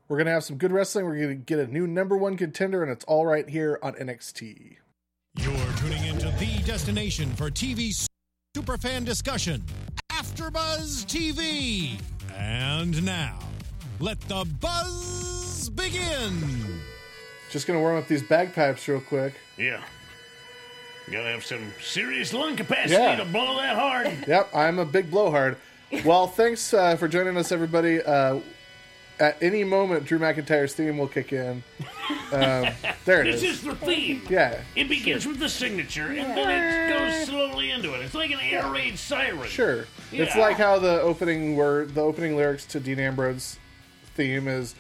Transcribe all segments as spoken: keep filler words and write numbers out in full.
We're going to have some good wrestling. We're going to get a new number one contender, and it's all right here on N X T. You're tuning into the destination for T V superfan discussion, AfterBuzz T V. And now, let the buzz begin. Just going to warm up these bagpipes real quick. Yeah. Gotta have some serious lung capacity Yeah. to blow that hard. Yep, I'm a big blowhard. Well, thanks uh, for joining us, everybody. Uh, at any moment, Drew McIntyre's theme will kick in. Um, there it This is. is the theme. Yeah. It begins with the signature, and then it goes slowly into it. It's like an air raid siren. Sure. It's Yeah. like how the opening word, the opening lyrics to Dean Ambrose's theme is.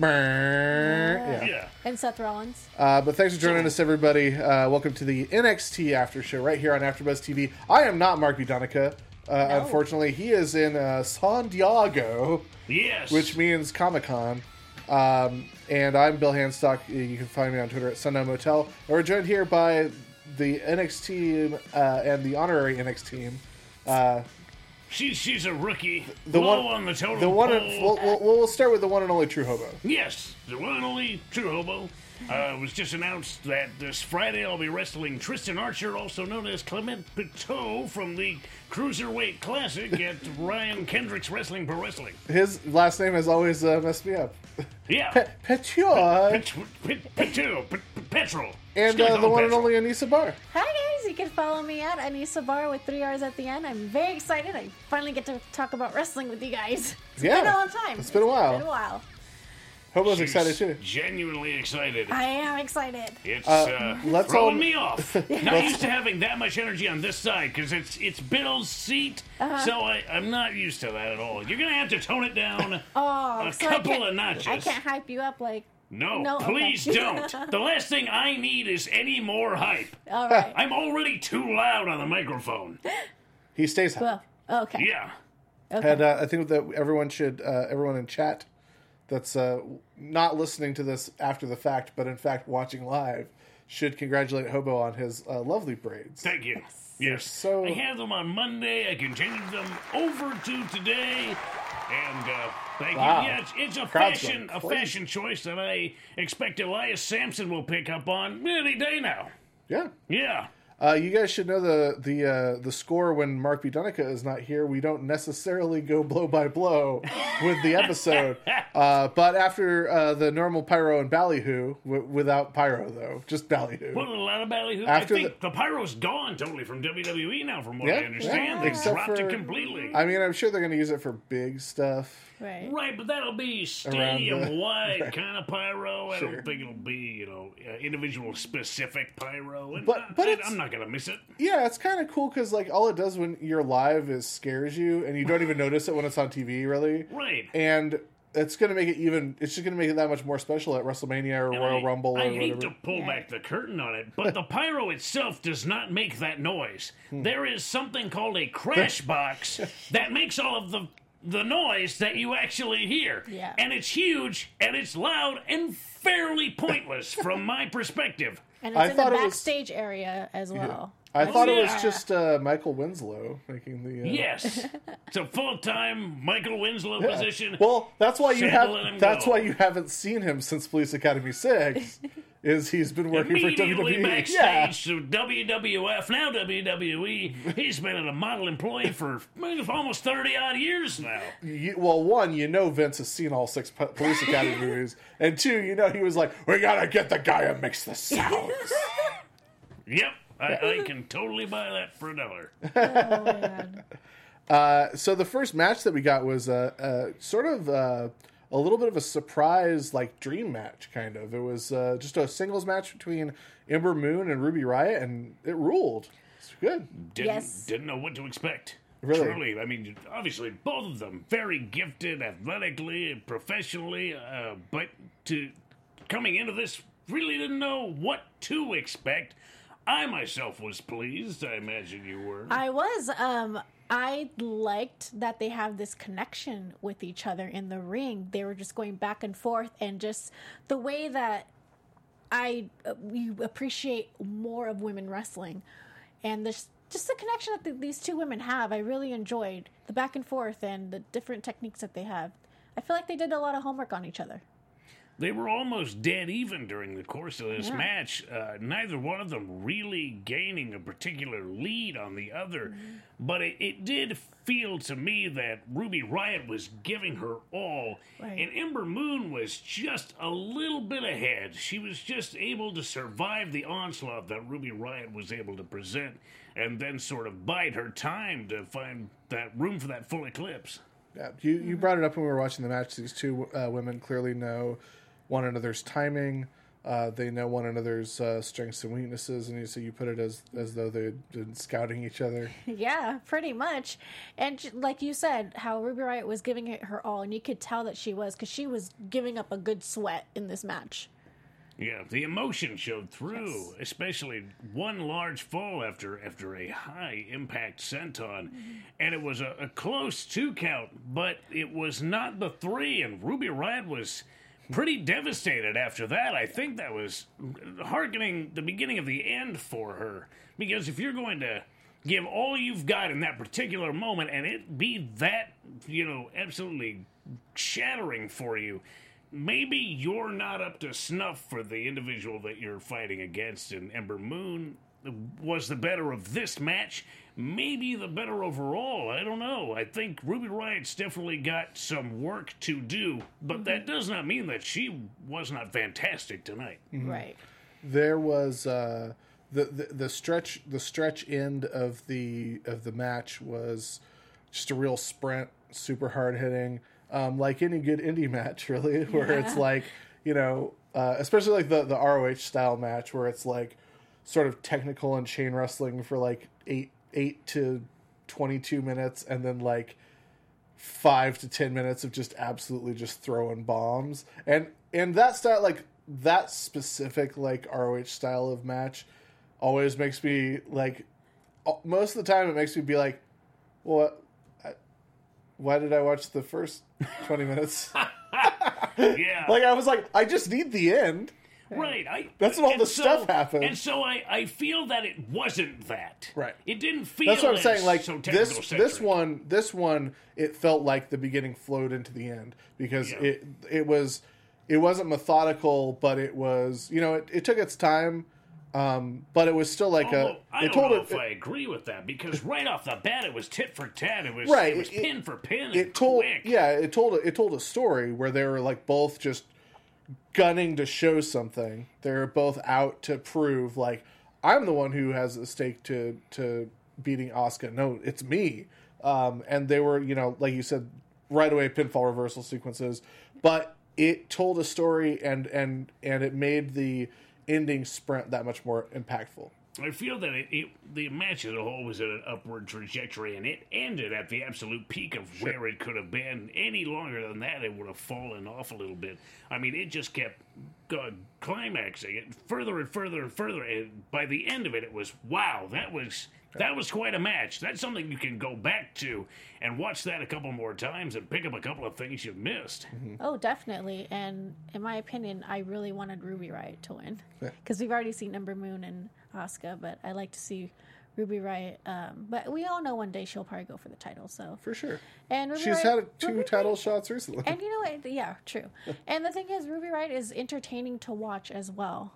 Yeah. Yeah. And Seth Rollins. Uh, but thanks for joining us, everybody. Uh, welcome to the N X T After Show right here on AfterBuzz T V. I am not Mark B. Donica. Uh, No. Unfortunately, he is in uh, San Diego, Yes. which means Comic Con. Um, and I'm Bill Handstock. You can find me on Twitter at Sundown Motel. And we're joined here by the N X T uh, and the honorary N X team. Uh, She's she's a rookie. the Low one, on the totem the one. pole. And, we'll, we'll, we'll start with the one and only True Hobo. Yes, the one and only True Hobo. Uh, it was just announced that this Friday I'll be wrestling Tristan Archer, also known as Clement Pitot, from the Cruiserweight Classic at Ryan Kendrick's Wrestling Pro Wrestling. His last name has always uh, messed me up. Yeah. Pe- Petiot. Pet- Pet- Pitot. Pet- Petrol. And Just uh, gonna the call one him and Petrol. only Anissa Barr. Hi guys, you can follow me at Anissa Bar with three R's at the end. I'm very excited. I finally get to talk about wrestling with you guys. It's Yeah. been a long time. It's been a while. It's been a while. Hobo's She's excited too. Genuinely excited. I am excited. It's Uh, uh, let's throwing all- me off. Not used to having that much energy on this side because it's it's Bill's seat, Uh-huh. so I, I'm not used to that at all. You're gonna have to tone it down Oh, a so I couple can't- of notches. I can't hype you up like. No, No, okay. please don't. The last thing I need is any more hype. All right. I'm already too loud on the microphone. He stays high. Well, okay. Yeah. Okay. And uh, I think that everyone should, uh, everyone in chat that's uh, not listening to this after the fact, but in fact watching live, should congratulate Hobo on his uh, lovely braids. Thank you. Yes. so- I had them on Monday. I continued them over to today. And uh, thank Wow. you. Yeah, it's, it's a Crowd's fashion going a crazy. fashion choice that I expect Elias Sampson will pick up on any day now. Yeah. Yeah. Uh, you guys should know the the uh, the score when Mark B. Donica is not here. We don't necessarily go blow by blow with the episode, uh, but after uh, the normal pyro and ballyhoo, w- without pyro though, just ballyhoo. Put a lot of ballyhoo. After I think the, Pyro's gone totally from W W E now, from what Yeah, I understand. yeah. They Except dropped for- it completely. I mean, I'm sure they're going to use it for big stuff. Right. Right, but that'll be Around stadium-wide the- kind of pyro. I Sure. don't think it'll be, you know, uh, individual-specific pyro. And But- but I, it's- I'm not going to miss it. Yeah, it's kind of cool because like all it does when you're live is scares you, and you don't even notice it when it's on T V, really. Right. And it's going to make it even. It's just going to make it that much more special at WrestleMania or And Royal I, Rumble or I hate whatever. to pull back the curtain on it, but the pyro itself does not make that noise. Hmm. There is something called a crash box that makes all of the the noise that you actually hear. Yeah. And it's huge, and it's loud, and fairly pointless from my perspective. And it's I in the thought it was- backstage area as well. I thought it yeah. was just uh, Michael Winslow making the. Uh, Yes, it's a full-time Michael Winslow position. Well, that's why you Sad to let him have. That's go. why you haven't seen him since Police Academy Six. Is he's been working for W Immediately W E? backstage Yeah. to W W F, now W W E. He's been a model employee for well, almost thirty odd years now. You, well, one, you know Vince has seen all six po- Police Academy movies, and two, you know he was like, "We gotta get the guy who makes the sounds." Yep, I, I can totally buy that for a dollar. Oh, man. Uh, so the first match that we got was uh, uh, sort of uh, a little bit of a surprise, like dream match, kind of. It was uh, just a singles match between Ember Moon and Ruby Riott, and it ruled. It's good. Didn't, Yes. didn't know what to expect. Really? Truly, I mean, obviously, both of them very gifted athletically and professionally, uh, but to coming into this, really didn't know what to expect. I myself was pleased. I imagine you were. I was. Um, I liked that they have this connection with each other in the ring. They were just going back and forth, and just the way that I uh, we appreciate more of women wrestling, and this just the connection that the, these two women have. I really enjoyed the back and forth and the different techniques that they have. I feel like they did a lot of homework on each other. they were almost dead even during the course of this Yeah. match. Uh, neither one of them really gaining a particular lead on the other. Mm-hmm. But it, it did feel to me that Ruby Riott was giving her all. Right. And Ember Moon was just a little bit ahead. She was just able to survive the onslaught that Ruby Riott was able to present and then sort of bide her time to find that room for that full eclipse. Yeah, you, you brought it up when we were watching the match. These two uh, women clearly know one another's timing. Uh, they know one another's uh, strengths and weaknesses, and you, so you put it as as though they'd been scouting each other. Yeah, pretty much. And j- like you said, how Ruby Riott was giving it her all, and you could tell that she was, because she was giving up a good sweat in this match. Yeah, the emotion showed through, Yes. especially one large fall after after a high impact senton. Mm-hmm. And it was a, a close two count, but it was not the three, and Ruby Riott was pretty devastated after that. I think that was hearkening the beginning of the end for her. Because if you're going to give all you've got in that particular moment and it be that, you know, absolutely shattering for you, maybe you're not up to snuff for the individual that you're fighting against. And Ember Moon was the better of this match, maybe the better overall. I don't know. I think Ruby Riott's definitely got some work to do, but that does not mean that she was not fantastic tonight. Right. There was uh, the, the the stretch the stretch end of the of the match was just a real sprint, super hard hitting, um, like any good indie match, really, where it's like, you know, uh, especially like the the R O H style match where it's like sort of technical and chain wrestling for like eight eight to twenty-two minutes, and then like five to ten minutes of just absolutely just throwing bombs. And and that style, like that specific like R O H style of match always makes me like, most of the time it makes me be like, well, I, why did I watch the first twenty minutes? Yeah. Like I was like, I just need the end. Right. I, That's when all and the so- stuff happened. And so I, I feel that it wasn't that. Right. It didn't feel That's what I'm as saying. Like so this, technical-centric. this one, this one, it felt like the beginning flowed into the end because Yeah. it, it was, it wasn't methodical, but it was, you know, it, it took its time, um, but it was still like Although, a. I It don't told know it, if I agree with that because right off the bat it was tit for tat. It was Right, It was it- pin for pin. and it told, quick. yeah, it told, it told a story where they were like both just gunning to show something. They're both out to prove like I'm the one who has a stake to to beating Asuka. No, it's me. Um, and they were, you know, like you said, right away pinfall reversal sequences, but it told a story and and and it made the ending sprint that much more impactful. I feel that it, it, the match as a whole was at an upward trajectory, and it ended at the absolute peak of where it could have been. Any longer than that, it would have fallen off a little bit. I mean, it just kept uh, climaxing it further and further and further, and by the end of it, it was, wow, that was that was quite a match. That's something you can go back to and watch that a couple more times and pick up a couple of things you've missed. Oh, definitely. And in my opinion, I really wanted Ruby Riott to win because we've already seen Ember Moon and Asuka, but I like to see Ruby Riott. Um, but we all know one day she'll probably go for the title. So For sure. and Ruby She's Riott- had two Ruby title Riott- shots recently. And you know what? Yeah, true. And the thing is, Ruby Riott is entertaining to watch as well.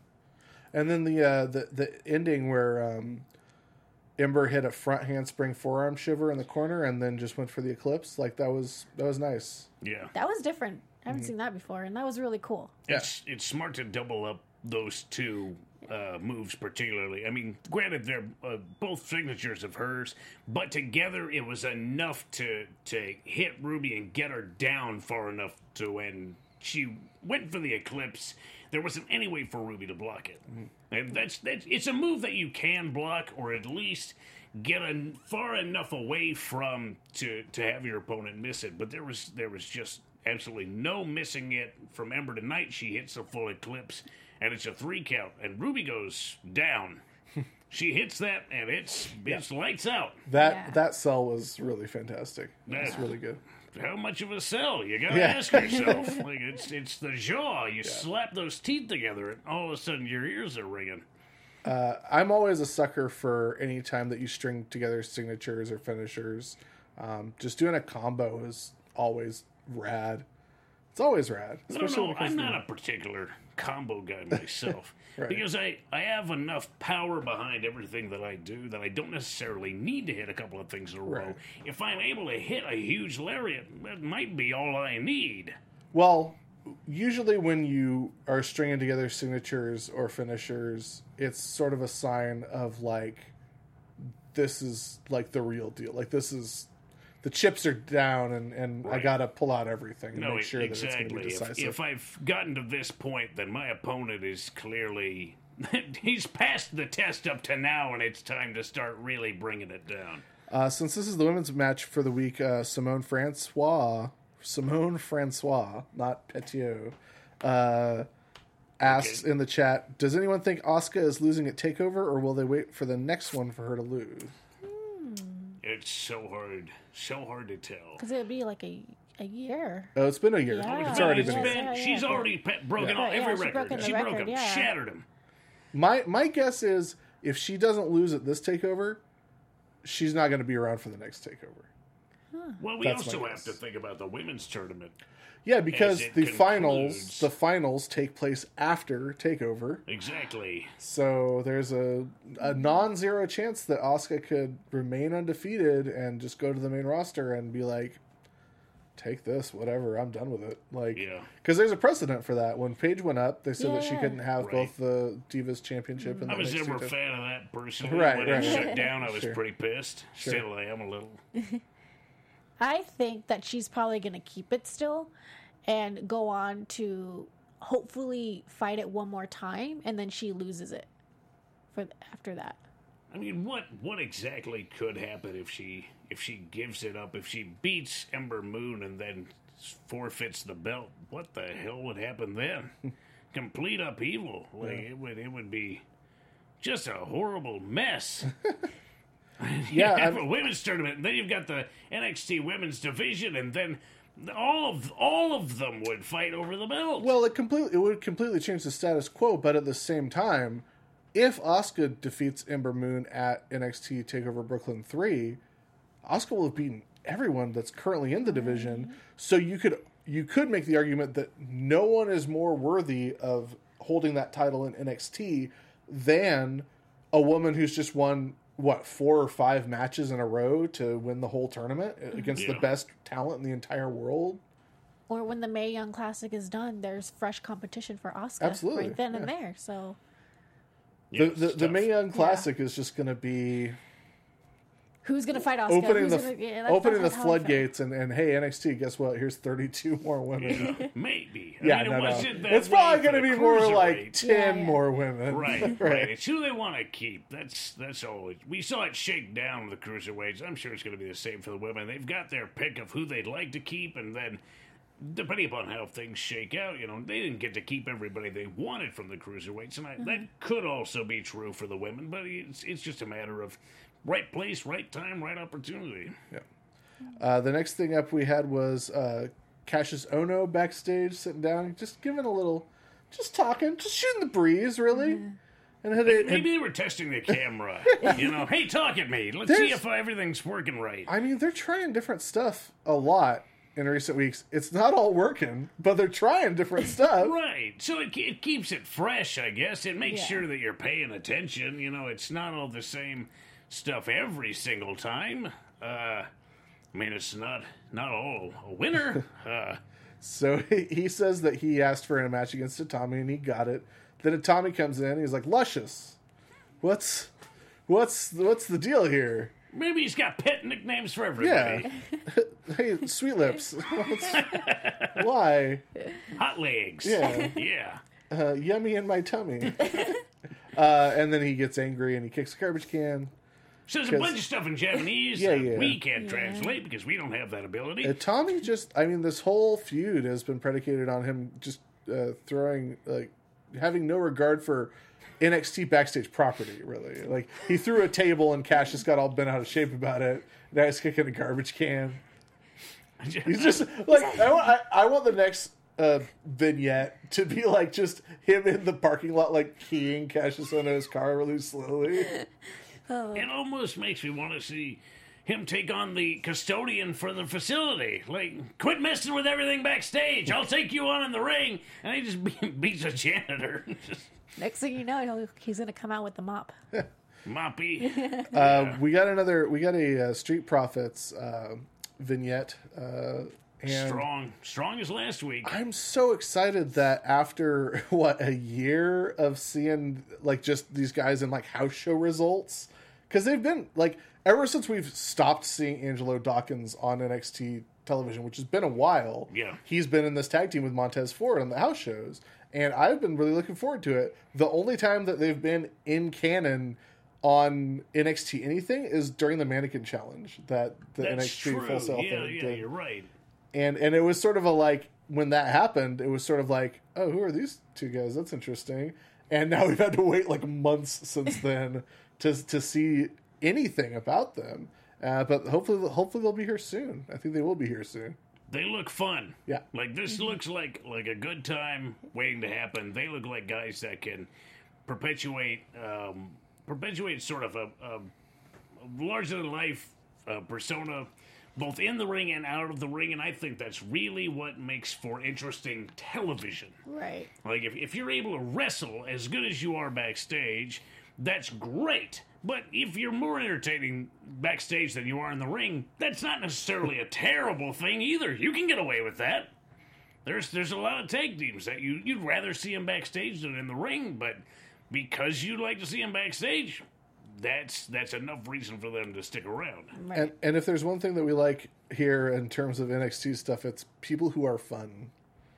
And then the uh, the the ending where um, Ember hit a front handspring forearm shiver in the corner and then just went for the eclipse, like that was that was nice. Yeah. That was different. I haven't seen that before, and that was really cool. It's it's smart to double up those two uh, moves, particularly. I mean, granted, they're uh, both signatures of hers, but together it was enough to to hit Ruby and get her down far enough to when she went for the eclipse, there wasn't any way for Ruby to block it. And that's that's it's a move that you can block, or at least get a, far enough away from to to have your opponent miss it. But there was there was just absolutely no missing it from Ember tonight. She hits the full eclipse, and it's a three count, and Ruby goes down. She hits that, and it's it's lights out. That Yeah. that cell was really fantastic. It's Yeah. really good. How much of a sell? You gotta Yeah. ask yourself. Like it's it's the jaw. You slap those teeth together, and all of a sudden your ears are ringing. I'm always a sucker for any time that you string together signatures or finishers. Um, just doing a combo is always rad. It's always rad. I don't Especially know. when it comes I'm to not a particular combo guy myself Right. because I, I have enough power behind everything that I do that I don't necessarily need to hit a couple of things in a row. Right. If I'm able to hit a huge lariat, that might be all I need. Well, usually when you are stringing together signatures or finishers, it's sort of a sign of like, this is like the real deal. Like this is, the chips are down and, and I Right. got to pull out everything and No, make sure exactly. that it's going to be If, decisive. if I've gotten to this point, then my opponent is clearly... he's passed the test up to now, and it's time to start really bringing it down. Uh, since this is the women's match for the week, uh, Simone Francois, Simone Francois, not Petiot, uh, asks Okay. in the chat, does anyone think Asuka is losing at TakeOver, or will they wait for the next one for her to lose? It's so hard, so hard to tell. Because it would be like a, a year. Oh, it's been a year. Yeah. It's already It's been a year. been- Yeah, yeah, she's yeah. already pe- broken Yeah. all, Yeah, every she's record. broken the She broke record, them, yeah. shattered them. My my guess is if she doesn't lose at this TakeOver, she's not going to be around for the next TakeOver. Well, we That's my also have guess. to think about the women's tournament. Yeah, because it the concludes. finals the finals take place after TakeOver. Exactly. So there's a, a non-zero chance that Asuka could remain undefeated and just go to the main roster and be like, take this, whatever, I'm done with it. Like, Yeah. because there's a precedent for that. When Paige went up, they said that she Yeah. couldn't have Right. both the Divas Championship and the I was N X T never a title. fan of that personally. Right, when right, it right. shut down, I was Sure. pretty pissed. Sure. Still, I am a little. I think that she's probably going to keep it still and go on to hopefully fight it one more time, and then she loses it for after that. I mean, what what exactly could happen if she if she gives it up? If she beats Ember Moon and then forfeits the belt? What the hell would happen then? Complete upheaval. Like it would it would be just a horrible mess. Yeah, You have I'm- a women's tournament, and then you've got the N X T women's division, and then all of all of them would fight over the belt. Well, it completely it would completely change the status quo, but at the same time, if Asuka defeats Ember Moon at N X T TakeOver Brooklyn three, Asuka will have beaten everyone that's currently in the division. So you could you could make the argument that no one is more worthy of holding that title in N X T than a woman who's just won what four or five matches in a row to win the whole tournament against the Yeah. best talent in the entire world. Or when the Mae Young Classic is done, there's fresh competition for Asuka Absolutely, right then and yeah. there. So Yeah, The the, it's the tough. Mae Young Classic is just going to be who's going to fight Asuka? opening Who's the gonna, yeah, that's- opening the that's how I feel. floodgates and, and hey N X T, guess what? Here's thirty-two more women. Maybe. I Yeah, mean, it no, no. wasn't that It's way probably for going to the be more like cruiserweight. ten Yeah, yeah. more women. Right, right. It's who they want to keep. That's that's always. We saw it shake down with the cruiserweights. I'm sure it's going to be the same for the women. They've got their pick of who they'd like to keep, and then depending upon how things shake out, you know, they didn't get to keep everybody they wanted from the cruiserweights, and I, that could also be true for the women. But it's it's just a matter of right place, right time, right opportunity. Uh, the next thing up we had was uh, Cassius Ono backstage sitting down, just giving a little, just talking, just shooting the breeze, really. And had it, Maybe they were testing the camera. You know, hey, talk at me. Let's see There's- if everything's working right. I mean, they're trying different stuff a lot in recent weeks. It's not all working, but they're trying different stuff. Right. So it, it keeps it fresh, I guess. It makes Yeah. sure that you're paying attention. You know, it's not all the same stuff every single time. Uh, I mean, it's not not all a winner. Uh, So he, he says that he asked for a match against Itami and he got it. Then Itami comes in. He's like, "Luscious, what's what's what's the deal here? maybe he's got pet nicknames for everybody. Hey, Sweet Lips, what's, why? Hot legs. Yeah. Yeah. Uh, yummy in my tummy." uh, and then he gets angry and he kicks a garbage can. Says a 'Cause- bunch of stuff in Japanese Yeah, that yeah. we can't translate because we don't have that ability. Itami just, I mean, this whole feud has been predicated on him just uh, throwing, like, having no regard for N X T backstage property, really. Like, he threw a table and Cassius got all bent out of shape about it. Now he's kicking a garbage can. He's just, like, I want, I, I want the next uh, vignette to be, like, just him in the parking lot, like, keying Cassius Ohno's car really slowly. It almost makes me want to see him take on the custodian for the facility. Like, quit messing with everything backstage. I'll take you on in the ring. And he just be- beats a janitor. Next thing you know, he'll, he's going to come out with the mop. Moppy. Uh, we got another. We got a uh, Street Profits uh, vignette. Uh, and Strong. Strong as last week. I'm so excited that after what a year of seeing like just these guys in like house show results, because they've been like ever since we've stopped seeing Angelo Dawkins on N X T television, which has been a while. Yeah. He's been in this tag team with Montez Ford on the house shows, and I've been really looking forward to it. The only time that they've been in canon on N X T anything is during the Mannequin Challenge that the That's N X T true. Full Sail yeah, thing yeah, did. you're right. And and it was sort of a like when that happened, it was sort of like, oh, who are these two guys? That's interesting. And now we've had to wait like months since then to to see anything about them. Uh, but hopefully, hopefully they'll be here soon. I think they will be here soon. They look fun. Yeah. Like, this looks like like a good time waiting to happen. They look like guys that can perpetuate um, perpetuate sort of a, a larger than life uh, persona, both in the ring and out of the ring. And I think that's really what makes for interesting television. Right. Like, if, if you're able to wrestle as good as you are backstage, that's great. But if you're more entertaining backstage than you are in the ring, that's not necessarily a terrible thing either. You can get away with that. There's there's a lot of tag teams that you, you'd rather see them backstage than in the ring, but because you like to see them backstage, that's that's enough reason for them to stick around. Right. And and if there's one thing that we like here in terms of N X T stuff, it's people who are fun.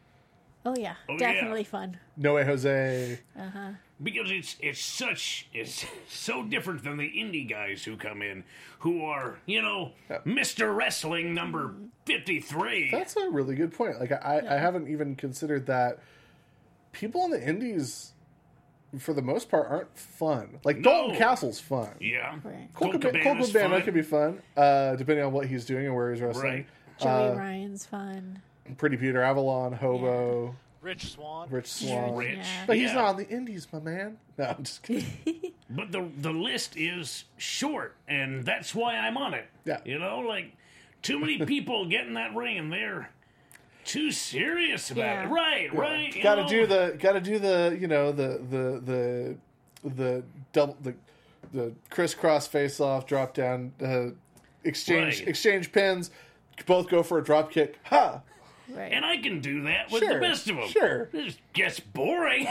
Oh, yeah. Oh, Definitely yeah. fun. Noe Jose. Because it's it's such it's so different than the indie guys who come in, who are, you know, Mister Wrestling number fifty-three. That's a really good point. Like I, I haven't even considered that people in the indies, for the most part, aren't fun. Like No. Dalton Castle's fun. Yeah. Right. Colt Colt Cabana, Cabana's Cabana fun. could be fun, uh, depending on what he's doing and where he's wrestling. Right. Joey Uh, Ryan's fun. Pretty Peter Avalon, Hobo, Rich Swan. Rich Swan. Rich. Yeah. But he's Yeah. not on the indies, my man. No, I'm just kidding. But the the list is short, and that's why I'm on it. Yeah. You know, like, too many people get in that ring and they're too serious about Yeah. it. Right, right. you Got to know? do the, got to do the, you know, the the the the double the the crisscross face off, drop down, uh, exchange Right. exchange pins, both go for a drop kick. Ha! Right. And I can do that with Sure, the best of them. sure. It just gets boring.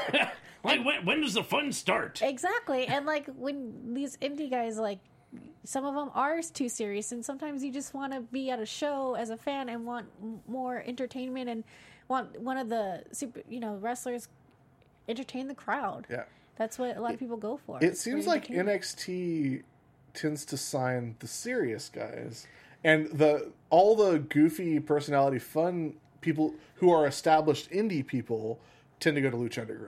Like, when, when does the fun start? Exactly. And like when these indie guys, like some of them are too serious, and sometimes you just want to be at a show as a fan and want m- more entertainment and want one of the super, you know, wrestlers entertain the crowd. Yeah. That's what a lot of people go for. It It's for seems like entertainment. N X T tends to sign the serious guys, and the all the goofy personality fun people who are established indie people tend to go to Lucha Underground.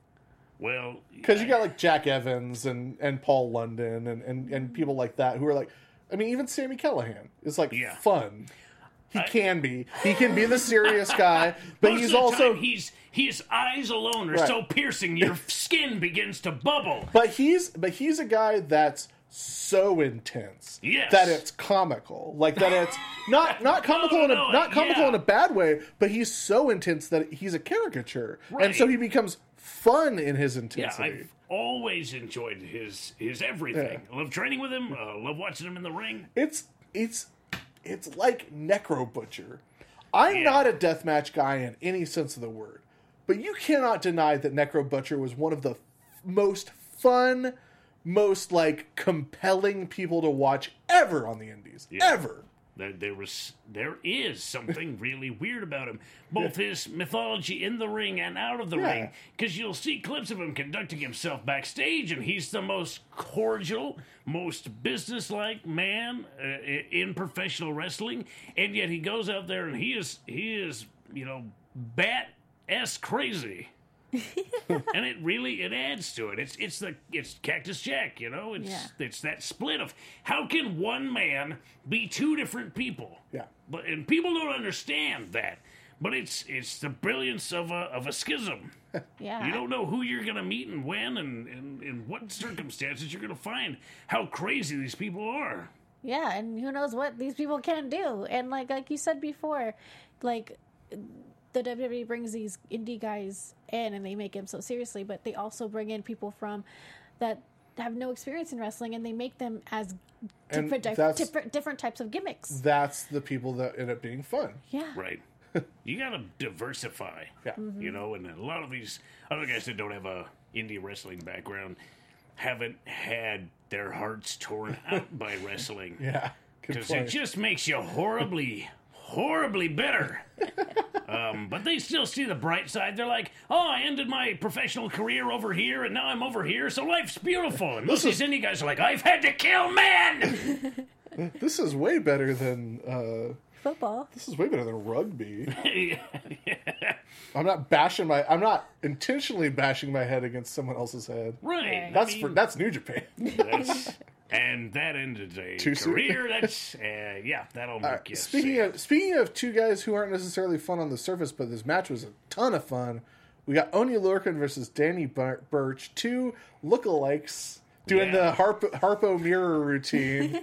Well, Because you got like Jack Evans and, and Paul London and, and, and people like that who are like, I mean, even Sammy Callahan is like Yeah. fun. He I- can be. He can be the serious guy, but most he's of the also. time, he's his eyes alone are Right. so piercing, your skin begins to bubble. But he's but he's a guy that's so intense Yes. that it's comical. Like that it's not not comical in a no, not comical yeah. in a bad way, but he's so intense that he's a caricature, and so Right. he becomes fun in his Yeah, intensity. I've always enjoyed his his everything. I love training with him. Uh, love watching him in the ring. It's it's it's like Necro Butcher. I'm Yeah. not a deathmatch guy in any sense of the word, but you cannot deny that Necro Butcher was one of the f- most fun, most like compelling people to watch ever on the Indies. Yeah. Ever. There, there was, there is something really weird about him. Both his mythology in the ring and out of the Yeah. ring. Because you'll see clips of him conducting himself backstage, and he's the most cordial, most businesslike man uh, i- in professional wrestling. And yet he goes out there and he is, he is, you know, bat s crazy. And it really it adds to it. It's it's the it's Cactus Jack, you know. It's Yeah. it's that split of how can one man be two different people? Yeah. But and people don't understand that. But it's it's the brilliance of a of a schism. Yeah. You don't know who you're gonna meet and when and, and in what circumstances you're gonna find how crazy these people are. Yeah, and who knows what these people can do. And like like you said before, like the W W E brings these indie guys in and they make them so seriously, but they also bring in people from that have no experience in wrestling and they make them as And different di- that's- different different types of gimmicks. That's the people that end up being fun. Yeah. Right. You gotta diversify. Yeah. Mm-hmm. You know, and a lot of these other guys that don't have a indie wrestling background haven't had their hearts torn out by wrestling. Yeah. Good Because it point. just makes you horribly, horribly bitter. um, but they still see the bright side. They're like, oh, I ended my professional career over here, and now I'm over here, so life's beautiful. And most of these indie guys are like, I've had to kill men! This is way better than uh, Football. this is way better than rugby. yeah. I'm not bashing my. I'm not intentionally bashing my head against someone else's head. Right. That's I for mean, that's New Japan. that's, and that ended a Too soon? career. That's, uh, yeah, that'll make Uh, you speaking sad. of speaking of two guys who aren't necessarily fun on the surface, but this match was a ton of fun. We got Oney Lorcan versus Danny Bir- Burch, two lookalikes doing Yeah. the Harp- Harpo mirror routine.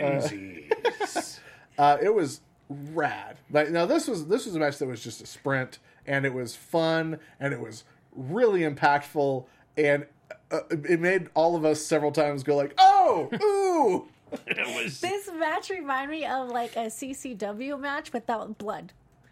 Twinsies. Uh, it was rad. Like now, this was this was a match that was just a sprint, and it was fun, and it was really impactful, and uh, it made all of us several times go like, "Oh, ooh!" it was... This match reminded me of like a C C W match without blood.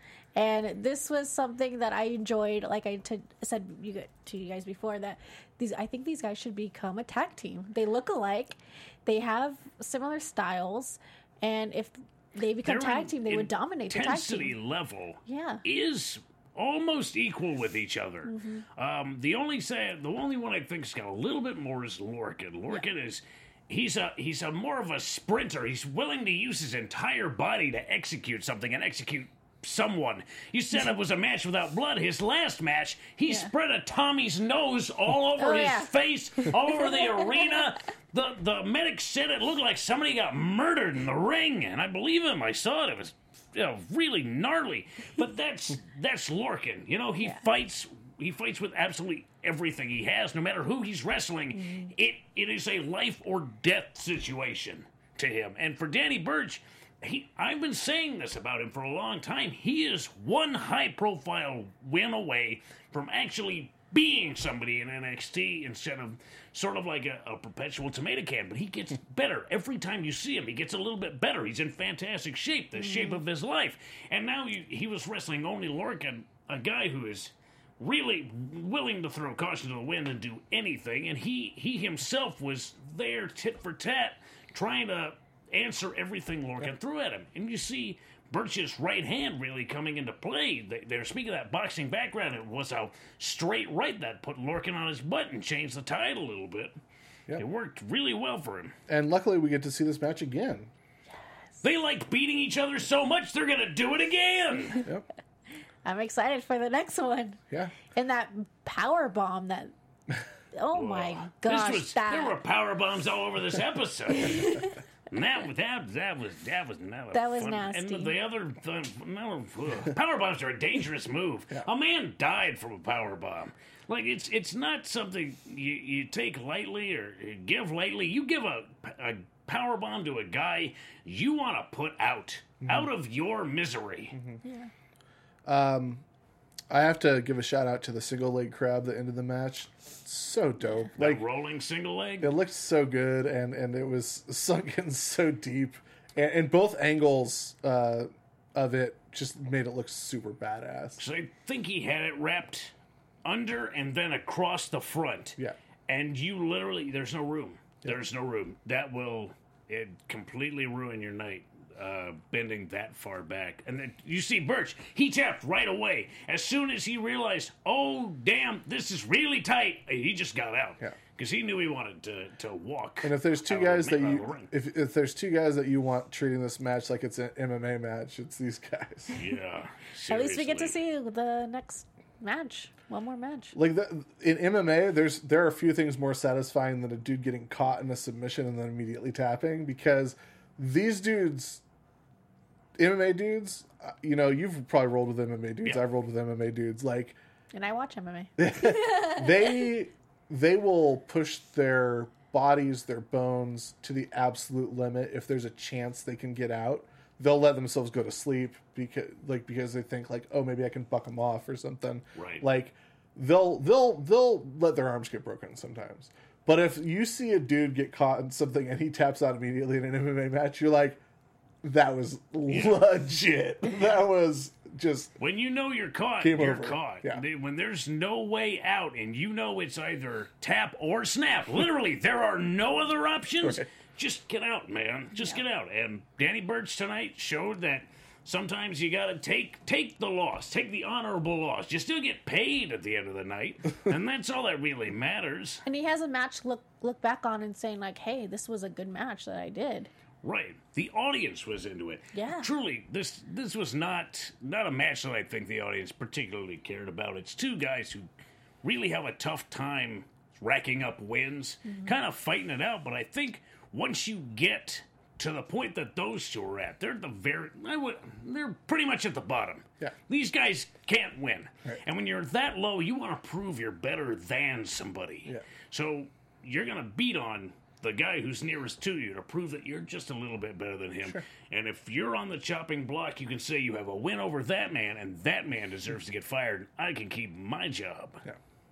And this was something that I enjoyed. Like I t- said you, to you guys before, that these I think these guys should become a tag team. They look alike, they have similar styles, and if they become Their tag team, they would dominate the tag intensity team. level Yeah. is almost equal with each other. Mm-hmm. Um, the only say, the only one I think's got a little bit more is Lorcan. Lorcan is he's a he's a more of a sprinter. He's willing to use his entire body to execute something and execute someone. You said it was a match without blood. His last match, he Yeah. spread a Tommy's nose all over Oh, his yeah. face, all over the arena. The the medic said it looked like somebody got murdered in the ring, and I believe him. I saw it. It was, you know, really gnarly. But that's that's Lorcan. You know, he Yeah. fights. He fights with absolutely everything he has, no matter who he's wrestling. Mm-hmm. It it is a life or death situation to him. And for Danny Burch, he I've been saying this about him for a long time. He is one high profile win away from actually being somebody in N X T instead of sort of like a, a perpetual tomato can. But he gets better every time you see him. He gets a little bit better. He's in fantastic shape, the shape of his life. And now you, he was wrestling Oney Lorcan, a guy who is really willing to throw caution to the wind and do anything. And he he himself was there tit for tat, trying to answer everything Lorcan threw at him. And you see Burch's right hand really coming into play. They, they're speaking of that boxing background. It was a straight right that put Lorcan on his butt and changed the tide a little bit. Yep. It worked really well for him. And luckily, we get to see this match again. They like beating each other so much, they're going to do it again. Yep. I'm excited for the next one. Yeah. And that power bomb that. Oh my gosh! This was, that there were power bombs all over this episode. And that, that, that was that was not a That was fun, nasty. And the other the, no, ugh. Power bombs are a dangerous move. A man died from a power bomb. Like it's it's not something you, you take lightly or give lightly. You give a, a power bomb to a guy you want to put out Mm-hmm. out of your misery. I have to give a shout out to the single leg crab that ended the match. So dope. That Like rolling single leg. it looked so good, and and it was sunk in so deep, and, and both angles uh, of it just made it look super badass. So I think he had it wrapped under and then across the front. Yeah. And you literally, there's no room. There's no room. That will it completely ruin your night, uh, bending that far back. And then you see Burch, he tapped right away. As soon as he realized, oh, damn, this is really tight, he just got out. Yeah. Because he knew he wanted to, to walk. And if there's two out of guys the- that out of the you ring. if if there's two guys that you want treating this match like it's an M M A match, it's these guys. Yeah. At least we get to seriously. see the next match. One more match. Like the, in M M A, there's there are a few things more satisfying than a dude getting caught in a submission and then immediately tapping, because these dudes, M M A dudes, uh, you know, you've probably rolled with M M A dudes. Yeah. I've rolled with M M A dudes. Like And I watch M M A. they they will push their bodies, their bones to the absolute limit. If there's a chance they can get out, they'll let themselves go to sleep because, like, because they think like, oh, maybe I can buck them off or something. Right. Like, they'll they'll they'll let their arms get broken sometimes. But if you see a dude get caught in something and he taps out immediately in an M M A match, you're like, that was legit. That was just... When you know you're caught, Game you're over. caught. Yeah. When there's no way out and you know it's either tap or snap, literally, there are no other options, Right. just get out, man. Just Yeah. get out. And Danny Burch tonight showed that sometimes you got to take take the loss, take the honorable loss. You still get paid at the end of the night, and that's all that really matters. And he has a match look look back on and saying like, hey, this was a good match that I did. Right. The audience was into it. Yeah. Truly, this this was not not a match that I think the audience particularly cared about. It's two guys who really have a tough time racking up wins, Mm-hmm. kind of fighting it out. But I think once you get to the point that those two are at, they're at the very, I would, they're pretty much at the bottom. Yeah. These guys can't win. Right. And when you're that low, you want to prove you're better than somebody. Yeah. So you're going to beat on the guy who's nearest to you to prove that you're just a little bit better than him. Sure. And if you're on the chopping block, you can say you have a win over that man, and that man deserves to get fired. I can keep my job. Yeah.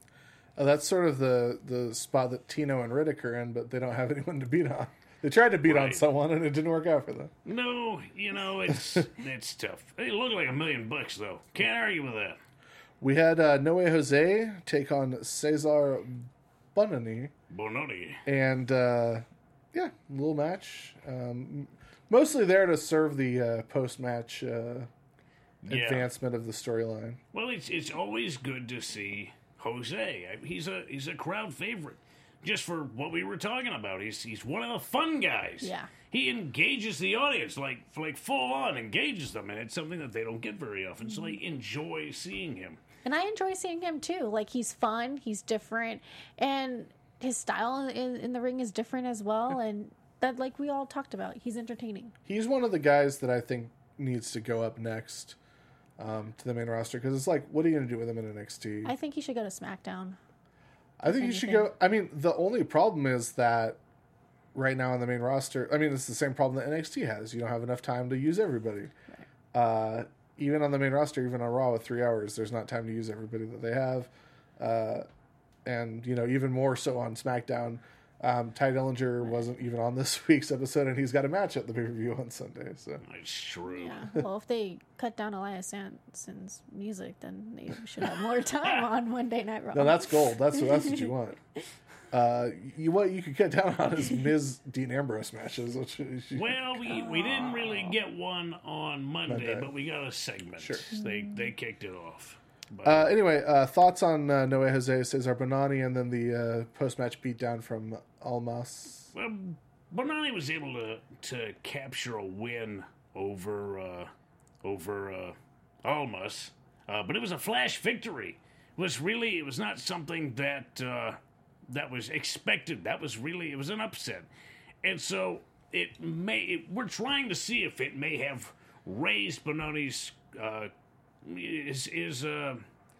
Uh, that's sort of the, the spot that Tino and Riddick are in, but they don't have anyone to beat on. They tried to beat on Right. someone, and it didn't work out for them. No, you know, it's it's tough. They look like a million bucks, though. Can't argue with that. We had uh, Noe Jose take on Cesar Bononi, Bononi. and uh, yeah, little match. Um, mostly there to serve the uh, post-match uh, Yeah. advancement of the storyline. Well, it's it's always good to see Jose. I- He's a he's a crowd favorite. Just for what we were talking about, he's he's one of the fun guys. Yeah. He engages the audience like like full on engages them, and it's something that they don't get very often. So they enjoy seeing him. And I enjoy seeing him too. Like, he's fun, he's different, and his style in, in the ring is different as well. And that, like we all talked about, he's entertaining. He's one of the guys that I think needs to go up next um, to the main roster, because it's like, what are you going to do with him in N X T? I think he should go to SmackDown. I think you should anything. go. I mean, the only problem is that right now on the main roster, I mean, it's the same problem that N X T has. You don't have enough time to use everybody. Uh, even on the main roster, even on Raw with three hours, there's not time to use everybody that they have. Uh, and, you know, even more so on SmackDown. Um, Ty Dillinger wasn't even on this week's episode, and he's got a match at the pay-per-view on Sunday. So It's true. Yeah. Well, if they cut down Elias Sampson's music, then they should have more time on Monday Night Raw. no, that's gold. That's that's what you want. Uh, you what you could cut down on is Miz Dean Ambrose matches. Which you, Well, we, we didn't really get one on Monday, Monday. but we got a segment. Sure. They they kicked it off. But, Uh, anyway, uh, thoughts on uh, Noe Jose, Cesar Bonani, and then the uh, post-match beatdown from Almas. well, Bonani was able to to capture a win over uh, over uh, Almas, uh, but it was a flash victory. It was really it was not something that uh, that was expected. That was really it was an upset, and so it may. It, we're trying to see if it may have raised Bonani's uh, is is uh,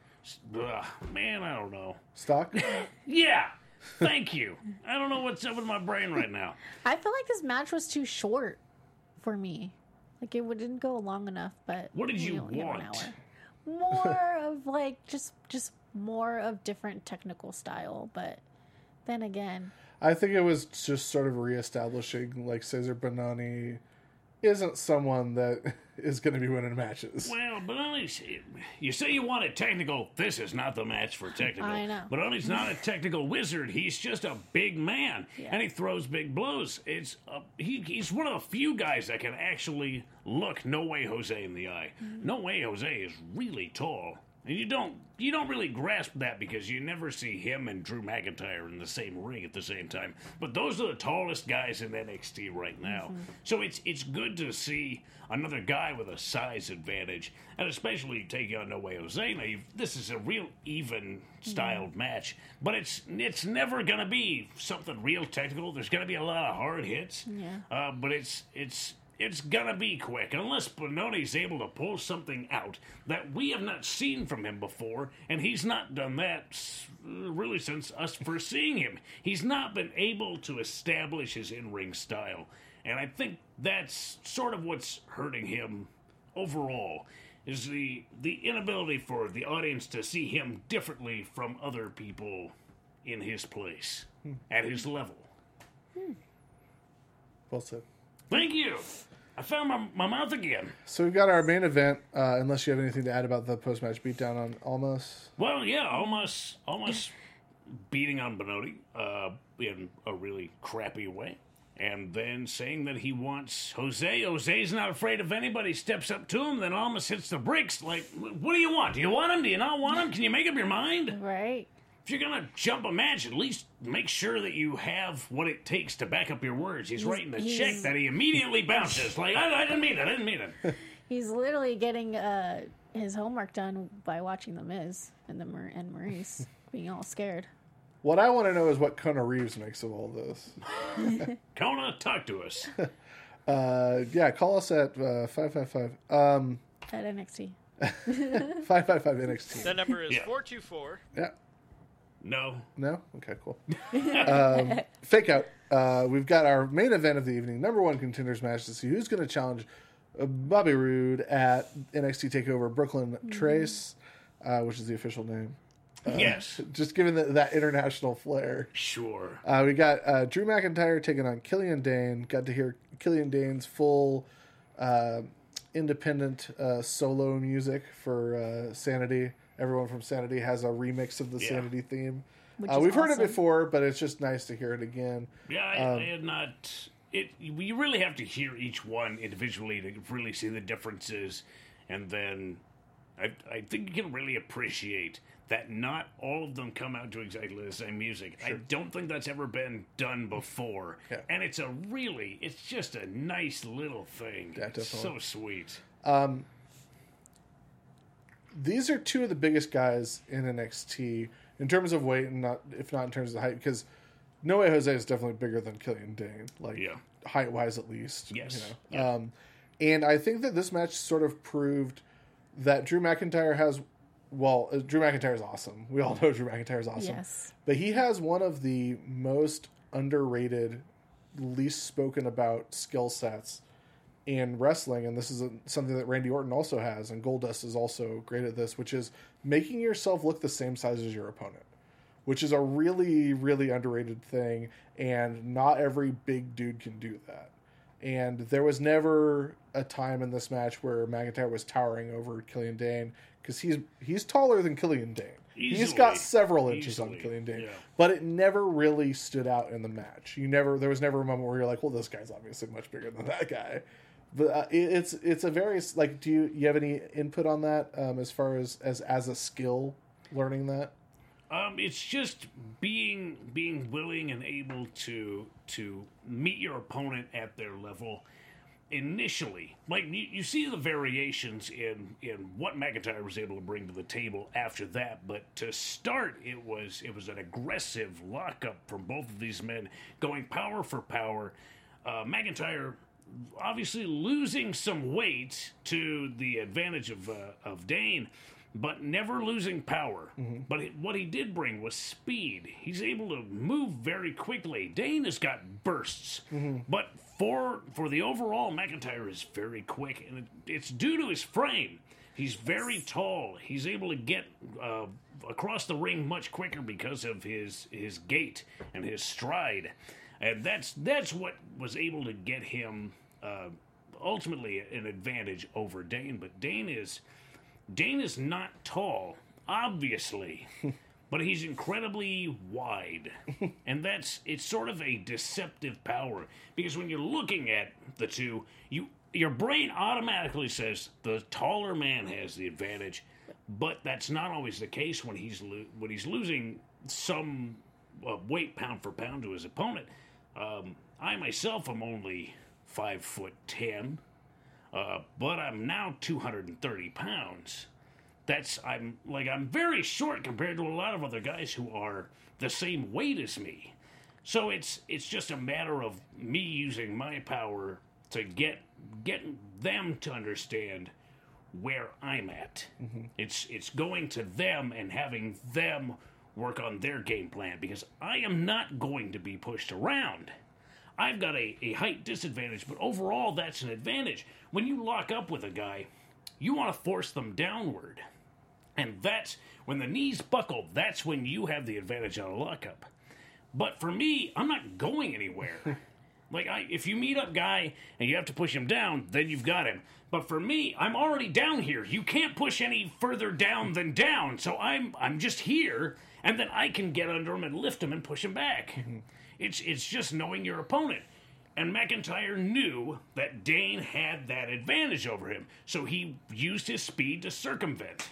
uh, man. I don't know. Stock? Yeah. Thank you. I don't know what's up with my brain right now. I feel like this match was too short for me. Like, it didn't go long enough, but What did we you only have an want? hour. More of, like, just just more of different technical style, but then again, I think it was just sort of reestablishing, like, Cesar Bonani isn't someone that is going to be winning matches. Well, Bonani's, you say you want it technical. This is not the match for technical. I know. Bonani's not a technical wizard. He's just a big man, Yeah. and he throws big blows. It's a, he, he's one of the few guys that can actually look No Way Jose in the eye. Mm-hmm. No Way Jose is really tall, and you don't you don't really grasp that because you never see him and Drew McIntyre in the same ring at the same time. But those are the tallest guys in N X T right now. Mm-hmm. So it's it's good to see another guy with a size advantage, and especially taking on No Way Jose. Now, you've, this is a real even styled Mm-hmm. match, but it's it's never gonna be something real technical. There's gonna be a lot of hard hits, Yeah. uh, but it's it's it's gonna be quick unless Benoni's able to pull something out that we have not seen from him before, and he's not done that s- really since us first seeing him. He's not been able to establish his in-ring style, and I think that's sort of what's hurting him overall, is the the inability for the audience to see him differently from other people in his place, at his level. Well said. Thank you. I found my, my mouth again. So we've got our main event, uh, unless you have anything to add about the post-match beatdown on Almas. Well, yeah, almost almost beating on Benoni uh, in a really crappy way. And then saying that he wants Jose. Jose's not afraid if anybody steps up to him, then Almas hits the bricks. Like, what do you want? Do you want him? Do you not want him? Can you make up your mind? Right. If you're going to jump a match, at least make sure that you have what it takes to back up your words. He's, writing the he's- check that he immediately bounces. Like, I, I didn't mean it. I didn't mean it. He's literally getting uh, his homework done by watching The Miz and the Mar- and Maurice being all scared. What I want to know is what Kona Reeves makes of all this. Kona, talk to us. Uh, yeah, call us at uh, five five five. Um, At N X T. five five five N X T. That number is Yeah. four two four. Yeah. No. No? Okay, cool. um, fake out. Uh, we've got our main event of the evening, number one contenders match to see who's going to challenge uh, Bobby Roode at N X T TakeOver Brooklyn Trace, uh, which is the official name. Yes. Just given the, that international flair. Sure. Uh, we got uh, Drew McIntyre taking on Killian Dane. Got to hear Killian Dane's full uh, independent uh, solo music for uh, Sanity. Everyone from Sanity has a remix of the Yeah. Sanity theme. Which Uh, is we've heard it awesome. before, but it's just nice to hear it again. Yeah, I, I had not. It. You really have to hear each one individually to really see the differences, and then I, I think you can really appreciate that not all of them come out to exactly the same music. I don't think that's ever been done before, Yeah. and it's a really, it's just a nice little thing. Yeah, It's definitely. so sweet. These are two of the biggest guys in N X T in terms of weight, and not if not in terms of height, because No Way Jose is definitely bigger than Killian Dane, like Yeah. height wise at least. Yes. You know? Um, and I think that this match sort of proved that Drew McIntyre has. Well, uh, Drew McIntyre is awesome. We all know Drew McIntyre is awesome. Yes. But he has one of the most underrated, least spoken about skill sets in wrestling, and this is a, something that Randy Orton also has, and Goldust is also great at this, which is making yourself look the same size as your opponent, which is a really, really underrated thing, and not every big dude can do that. And there was never a time in this match where McIntyre was towering over Killian Dane, because he's he's taller than Killian Dane. He's Easily. got several inches on Easily. Killian Dane, Yeah. but it never really stood out in the match. You never, there was never a moment where you're like, well, this guy's obviously much bigger than that guy. But uh, it, it's it's a very like. Do you you have any input on that um, as far as, as as a skill learning that? Um, it's just being being willing and able to to meet your opponent at their level initially. Like you, you see the variations in in what McIntyre was able to bring to the table after that, but to start it was it was an aggressive lockup from both of these men, going power for power. Uh, McIntyre obviously losing some weight to the advantage of uh, of Dane, but never losing power. But he, what he did bring was speed. He's able to move very quickly. Dane has got bursts, but for for the overall, McIntyre is very quick, and it, it's due to his frame. He's very tall. He's able to get uh, across the ring much quicker because of his his gait and his stride, and that's that's what was able to get him uh, ultimately an advantage over Dane. But Dane is. Dane is not tall, obviously, but he's incredibly wide. And that's, it's sort of a deceptive power. Because when you're looking at the two, you your brain automatically says the taller man has the advantage. But that's not always the case when he's lo- when he's losing some uh, weight pound for pound to his opponent. Um, I myself am only five foot ten. Uh, but I'm now two hundred thirty pounds. That's, I'm, like, I'm very short compared to a lot of other guys who are the same weight as me. So it's, it's just a matter of me using my power to get get them to understand where I'm at. Mm-hmm. It's it's going to them and having them work on their game plan, because I am not going to be pushed around. I've got a, a height disadvantage, but overall that's an advantage. When you lock up with a guy, you want to force them downward. And that's when the knees buckle, that's when you have the advantage on a lockup. But for me, I'm not going anywhere. Like, I, if you meet up guy and you have to push him down, then you've got him. But for me, I'm already down here. You can't push any further down than down. So I'm I'm just here, and then I can get under him and lift him and push him back. Mm-hmm. It's it's just knowing your opponent. And McIntyre knew that Dane had that advantage over him, so he used his speed to circumvent.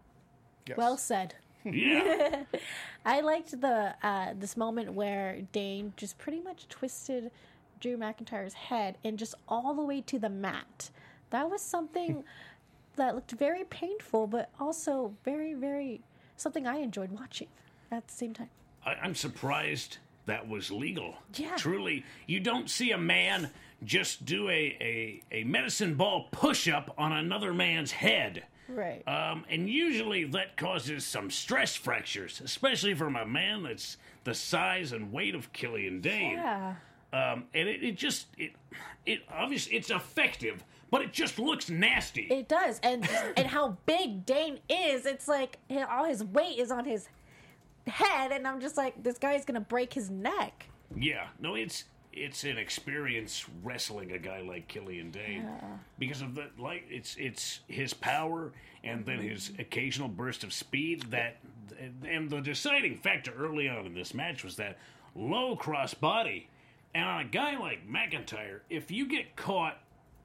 Yes. Well said. Yeah. I liked the uh, this moment where Dane just pretty much twisted Drew McIntyre's head and just all the way to the mat. That was something that looked very painful, but also very, very something I enjoyed watching at the same time. I, I'm surprised that was legal. Yeah. Truly, you don't see a man just do a, a, a medicine ball push-up on another man's head. Right. Um, and usually that causes some stress fractures, especially from a man that's the size and weight of Killian Dane. Yeah. Um, and it, it just, it, it obviously, it's effective, but it just looks nasty. It does. And and how big Dane is, it's like all his weight is on his head, and I'm just like, this guy's going to break his neck. Yeah. No, it's, it's an experience wrestling a guy like Killian Dane, yeah. because of the like it's it's his power and then his occasional burst of speed. That and the deciding factor early on in this match was that low cross body. And on a guy like McIntyre, if you get caught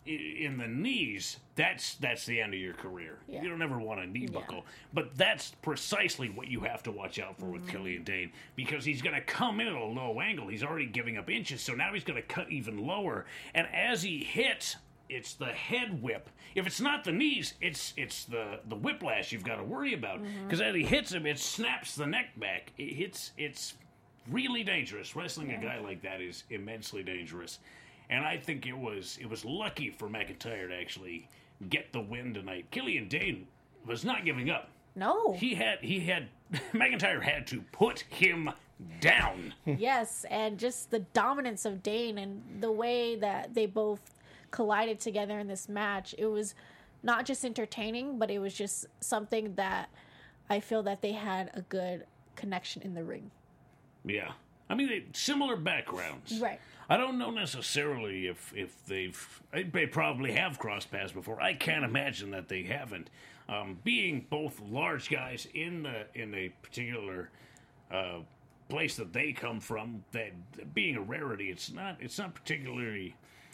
in the knees, that's that's the end of your career. Yeah. You don't ever want a knee buckle. Yeah. But that's precisely what you have to watch out for mm-hmm. with Killian Dane, because he's going to come in at a low angle. He's already giving up inches, so now he's going to cut even lower. And as he hits, it's the head whip. If it's not the knees, it's it's the, the whiplash you've got to worry about. Because mm-hmm. as he hits him, it snaps the neck back. It hits, it's really dangerous. Wrestling yeah. a guy like that is immensely dangerous. And I think it was it was lucky for McIntyre to actually get the win tonight. Killian Dane was not giving up. No. He had he had McIntyre had to put him down. Yes, and just the dominance of Dane and the way that they both collided together in this match. It was not just entertaining, but it was just something that I feel that they had a good connection in the ring. Yeah. I mean, they, similar backgrounds. Right. I don't know necessarily if, if they've... They probably have crossed paths before. I can't imagine that they haven't. Um, being both large guys in the in a particular uh, place that they come from, that being a rarity, it's not it's not particularly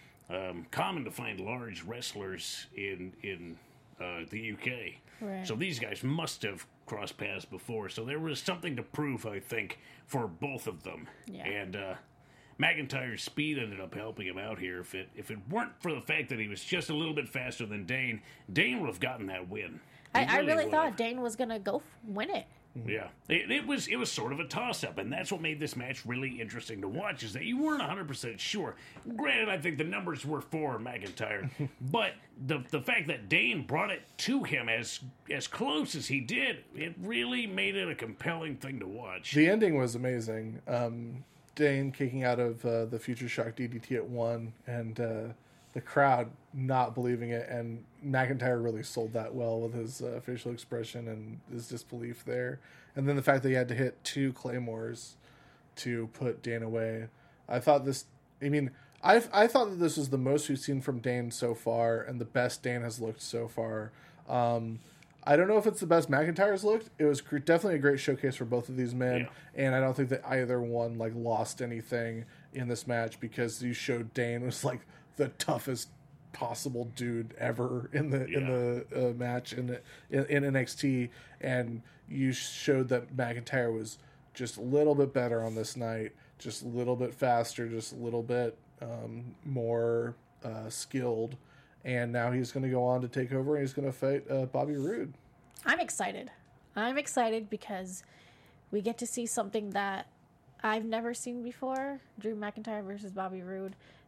um, common to find large wrestlers in in uh, the U K. Right. So these guys must have crossed paths before. So there was something to prove, I think, for both of them. Yeah. And uh, McIntyre's speed ended up helping him out here. If it if it weren't for the fact that he was just a little bit faster than Dane, Dane would have gotten that win. I really, I really thought Dane was going to go f- win it. Yeah, it, it was it was sort of a toss-up, and that's what made this match really interesting to watch, is that you weren't one hundred percent sure. Granted, I think the numbers were for McIntyre, but the the fact that Dane brought it to him as as close as he did, it really made it a compelling thing to watch. The ending was amazing. Um, Dane kicking out of uh, the Future Shock D D T at one, and uh, the crowd not believing it, and McIntyre really sold that well with his uh, facial expression and his disbelief there. And then the fact that he had to hit two claymores to put Dane away. I thought this, I mean, I I thought that this was the most we've seen from Dane so far, and the best Dane has looked so far. Um, I don't know if it's the best McIntyre's looked. It was definitely a great showcase for both of these men, yeah. and I don't think that either one like lost anything in this match, because you showed Dane was like the toughest possible dude ever in the yeah. in the uh, match in, the, in in N X T, and you showed that McIntyre was just a little bit better on this night, just a little bit faster, just a little bit um, more uh, skilled, and now he's going to go on to take over, and he's going to fight uh, Bobby Roode. I'm excited. I'm excited because we get to see something that I've never seen before. Drew McIntyre versus Bobby Roode.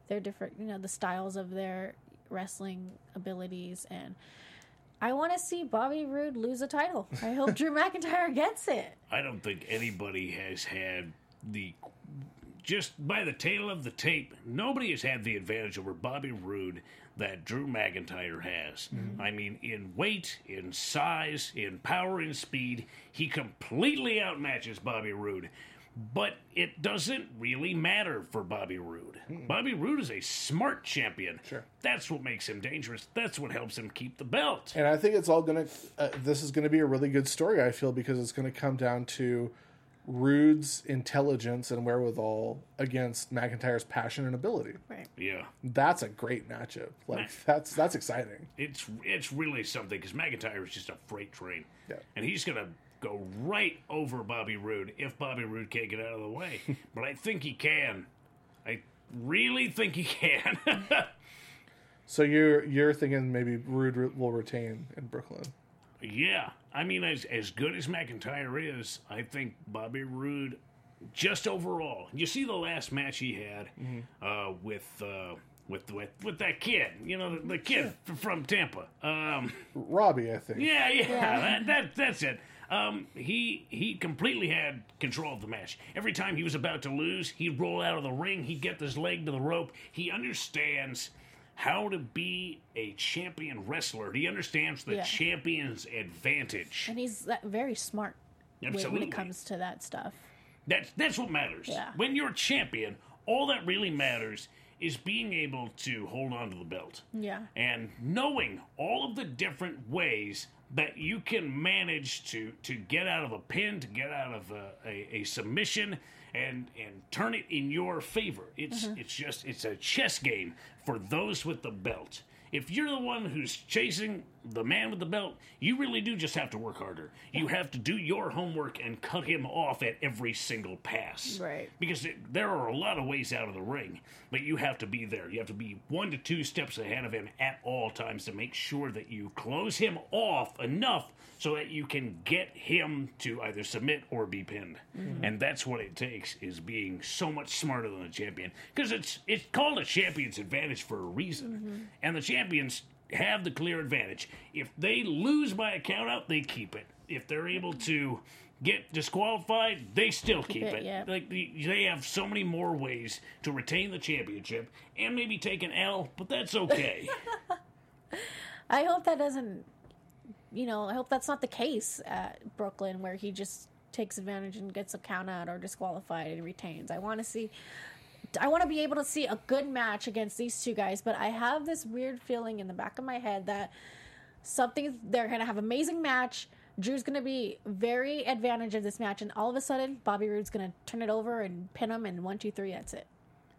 their different, you know, the styles of their wrestling abilities. And I want to see Bobby Roode lose a title. I hope Drew McIntyre gets it. I don't think anybody has had the, just by the tail of the tape, nobody has had the advantage over Bobby Roode that Drew McIntyre has. Mm-hmm. I mean, in weight, in size, in power, in speed, he completely outmatches Bobby Roode. But it doesn't really matter for Bobby Roode. Mm-mm. Bobby Roode is a smart champion. Sure. That's what makes him dangerous. That's what helps him keep the belt. And I think it's all going to, uh, this is going to be a really good story, I feel, because it's going to come down to Roode's intelligence and wherewithal against McIntyre's passion and ability. Right. Yeah. That's a great matchup. Like, Mac- that's that's exciting. It's it's really something, because McIntyre is just a freight train. Yeah. And he's going to go right over Bobby Roode if Bobby Roode can't get out of the way. But I think he can. I really think he can. So you're you're thinking maybe Roode will retain in Brooklyn? Yeah. I mean, as as good as McIntyre is, I think Bobby Roode, just overall, you see the last match he had mm-hmm. uh, with, uh, with with with that kid, you know, the, the kid sure. from Tampa. Um, Robbie, I think. Yeah, yeah, yeah. That, that that's it. Um, he he completely had control of the match. Every time he was about to lose, he'd roll out of the ring, he'd get his leg to the rope. He understands how to be a champion wrestler. He understands the yeah. champion's advantage. And he's that very smart Absolutely. when it comes to that stuff. That's, that's what matters. Yeah. When you're a champion, all that really matters is being able to hold on to the belt. Yeah. And knowing all of the different ways that you can manage to, to get out of a pin, to get out of a, a, a submission, and and turn it in your favor. It's mm-hmm. it's just it's a chess game for those with the belt. If you're the one who's chasing the man with the belt, you really do just have to work harder. You have to do your homework and cut him off at every single pass. Right. Because it, there are a lot of ways out of the ring, but you have to be there. You have to be one to two steps ahead of him at all times to make sure that you close him off enough so that you can get him to either submit or be pinned. Mm-hmm. And that's what it takes, is being so much smarter than the champion. Because it's it's called a champion's advantage for a reason. Mm-hmm. And the champions have the clear advantage. If they lose by a count out, they keep it. If they're able to get disqualified, they still keep, keep it. it. Yeah. Like they have so many more ways to retain the championship and maybe take an L, but that's okay. I hope that doesn't, you know, I hope that's not the case at Brooklyn, where he just takes advantage and gets a count out or disqualified and retains. I want to see, I want to be able to see a good match against these two guys, but I have this weird feeling in the back of my head that something, they're going to have an amazing match. Drew's going to be very advantage of this match, and all of a sudden, Bobby Roode's going to turn it over and pin him, and one, two, three, that's it.